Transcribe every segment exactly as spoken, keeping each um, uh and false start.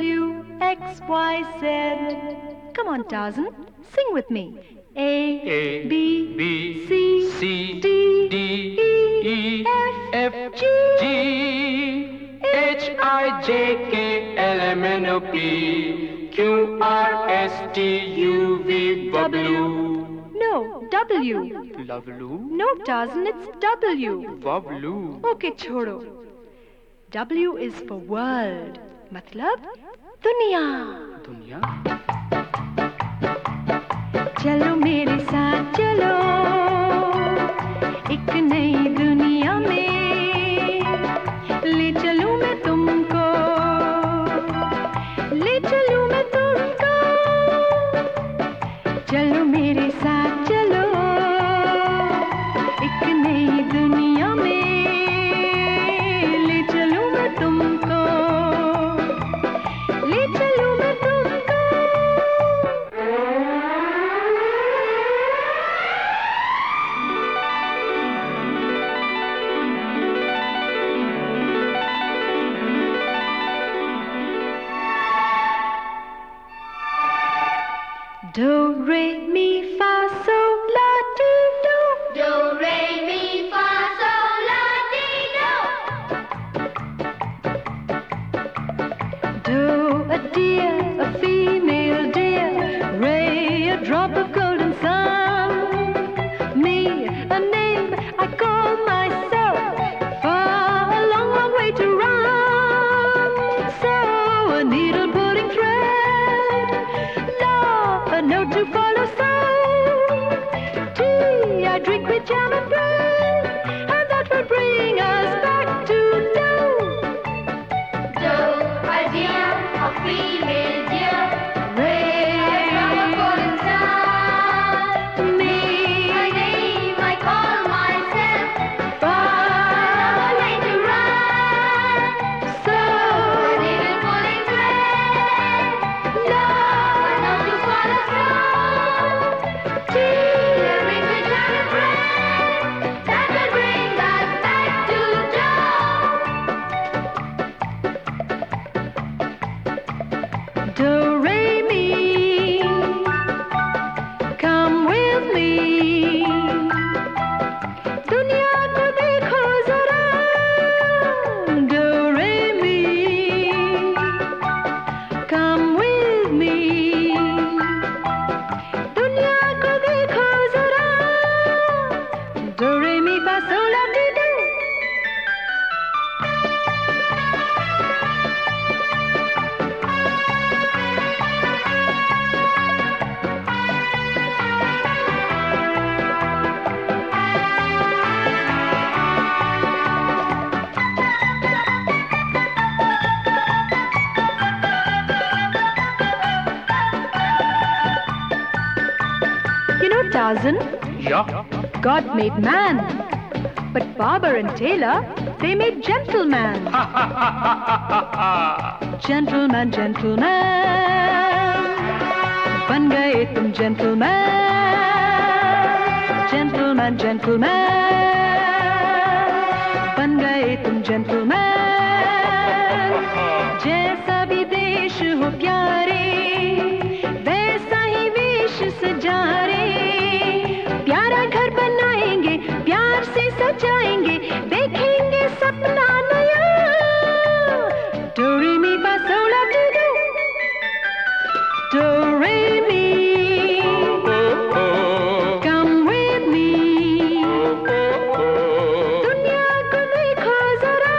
W, X, Y, Z. Come on, Tarzan, sing with me. A, A, B, B, C, C, D, D, E, E, F, F, G, G, H, I, J, K, L, M, N, O, P, Q, R, S, T, U, V, W. No, W. W, No, Tarzan, it's W. W. Okay, छोड़ो. W is for world. मतलब दुनिया. दुनिया. चलो मेरे साथ चलो एक नई दुनिया में ले चलूं मैं तुमको ले चलूं मैं तुमको चलो मेरे साथ चलो एक नई दुनिया में ले चलूं मैं तुमको ले चलूं मैं तुमको Do, re, mi, fa, sol, la, ti, do. Do, re, mi, fa, sol, la, ti, do. Do, a deer, a female deer. Ray, a drop of golden sun. Me, a name I call myself. Far, a long, long way to run. So, a needle pulling thread. Love, a note to follow sound. Tea, I drink with jam and bread. And that will bring us back to dough. Do, a deer, a female deer. Ray, A drum of golden sound. me, A name I call myself. far, A way to run. so, A needle pulling thread. love, A note to follow sound. tea, A drink with jam and bread. That will bring us back to dough. do, re, mi. Come with me. दुनिया को देखो जरा. Do, re, mi. Come with me. दुनिया को देखो जरा. Do, re, mi, fa, sol, la, ti, do. You know, Tarzan, Yeah. God made man, but barber and tailor, they made gentleman. Gentleman, gentleman, बन गए तुम gentleman. Gentleman, gentleman, बन गए तुम gentleman. जैसा भी देश हो प्यारे, वैसा ही वेश सजारे. प्यारा घर बनाएंगे, प्यार से सजाएंगे, देखेंगे सपना नया. Do, re, mi, fa, sol, la, ti, do. Do, re, mi. Come with me. दुनिया को देखो जरा.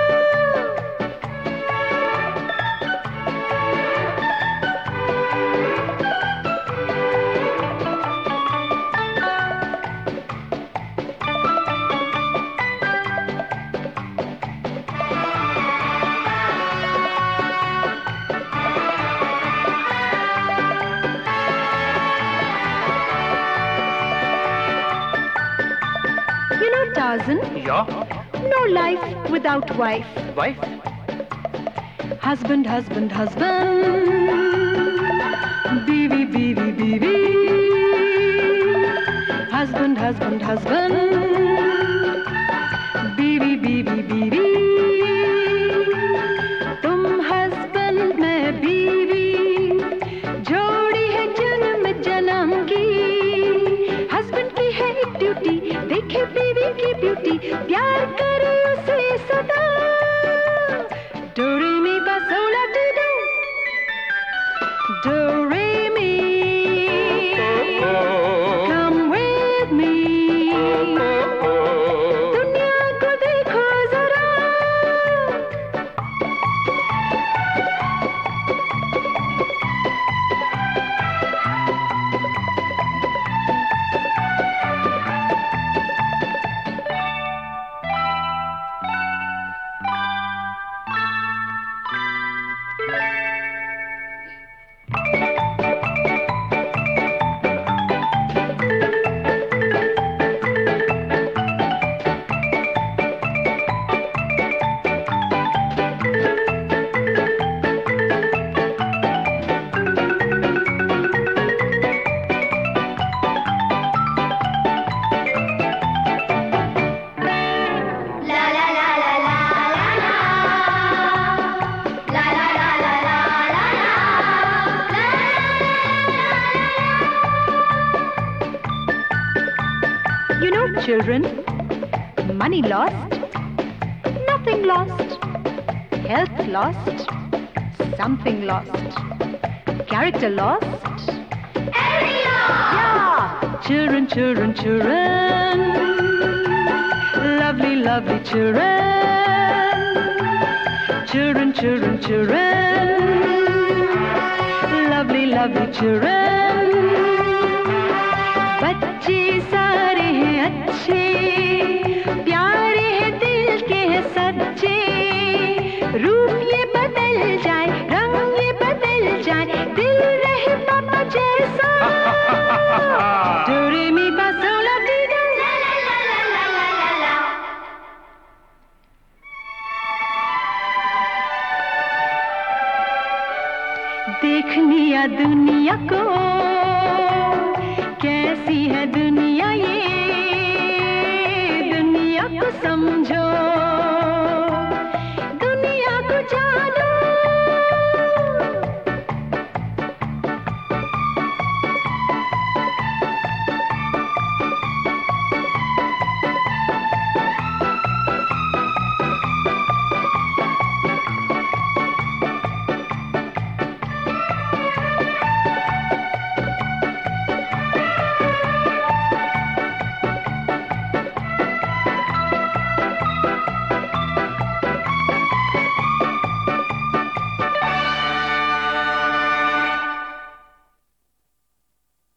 You know, Tarzan, Yeah. no life without wife. Wife. Husband, husband, husband. Beewee, beewee, beewee. Husband, husband, husband. Beewee, beewee, beewee. तुम husband, मैं children, money lost, nothing lost, health lost, something lost, character lost. Yeah! Children, children, children, lovely, lovely children. Children, children, children, lovely, lovely children. बच्चे सारे हैं अच्छे, प्यारे हैं दिल के हैं सच्चे. रूप ये बदल जाए, रंग ये बदल जाए, दिल रहे पापा जैसा. Do re mi fa sol la ti do. La la la la la la la la. देखनी या दुनिया को, कैसी है दुनिया ये, दुनिया को समझो.